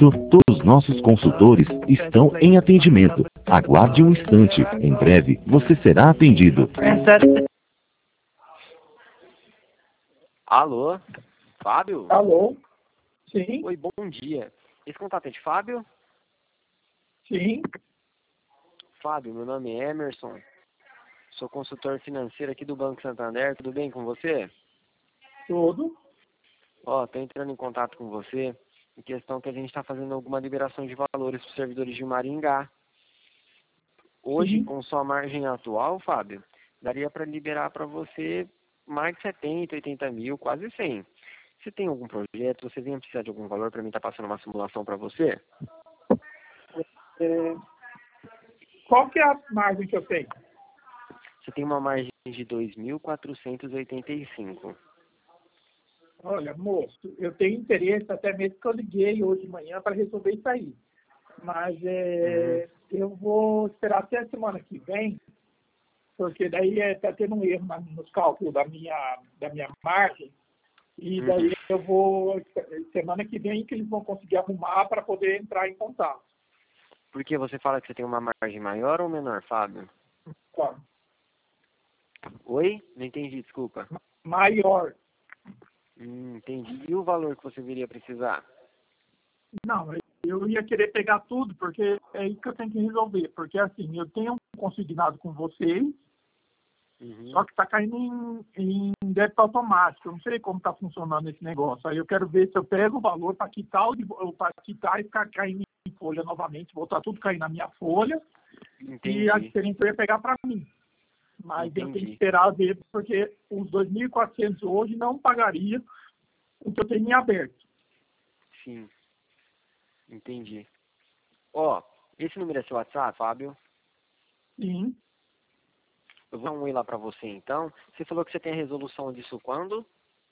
momento, todos os nossos consultores estão em atendimento. Aguarde um instante. Em breve, você será atendido. Alô? Fábio? Alô? Sim, Oi, bom dia. Esse contato é de Fábio? sim. Fábio, meu nome é Emerson. Sou consultor financeiro aqui do Banco Santander. Tudo bem com você? Tudo. Tô entrando em contato com você em questão que a gente está fazendo alguma liberação de valores para os servidores de Maringá. Hoje, Sim. com sua margem atual, Fábio, daria para liberar para você mais de 70, 80 mil, quase 100. Você tem algum projeto? Você venha precisar de algum valor para mim estar passando uma simulação para você? Qual que é a margem que eu tenho? Você tem uma margem de 2.485. Olha, moço, eu tenho interesse, até mesmo que eu liguei hoje de manhã para resolver isso aí. Mas eu vou esperar até a semana que vem, porque daí está tendo um erro nos cálculos da minha margem, e daí eu vou, semana que vem, que eles vão conseguir arrumar para poder entrar em contato. Por que você fala que você tem uma margem maior ou menor, Fábio? Tá. Oi? Não entendi, desculpa. Maior. Entendi. E o valor que você viria precisar? Não, eu ia querer pegar tudo, porque é isso que eu tenho que resolver. Porque, assim, eu tenho um consignado com vocês, só que está caindo em débito automático. Eu não sei como está funcionando esse negócio. Aí eu quero ver se eu pego o valor para quitar, para quitar e ficar caindo em folha novamente, voltar tudo cair na minha folha. Entendi. E a diferença eu ia pegar para mim. Mas eu tenho que esperar ver, porque os 2.400 hoje não pagaria o que eu tenho em aberto. Sim. Entendi. Esse número é seu WhatsApp, Fábio? Sim. Eu vou dar um oi lá pra você, então. Você falou que você tem a resolução disso quando?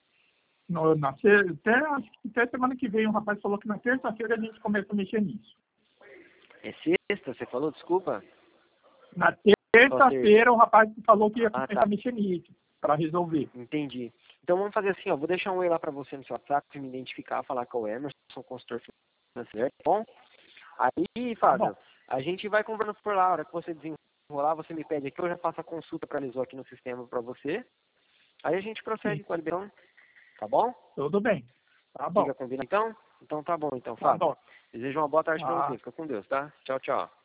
Acho que até semana que vem, um rapaz falou que na terça-feira a gente começa a mexer nisso. É sexta, você falou? Desculpa. Na terça-feira, o rapaz falou que ia começar a mexer nisso, para resolver. Entendi. Então vamos fazer assim, vou deixar um oi lá pra você no seu WhatsApp, pra me identificar, falar que é o Emerson, sou consultor financeiro, tá bom? Aí, Fábio, a gente vai conversando por lá, a hora que você desenrolar, você me pede aqui, eu já faço a consulta pra Lisô aqui no sistema pra você. Aí a gente procede com a liberação, tá bom? Tudo bem. Tá bom. Fica combinado então? Então tá bom, então, Tá Fábio. bom. Desejo uma boa tarde pra você, fica com Deus, tá? Tchau, tchau.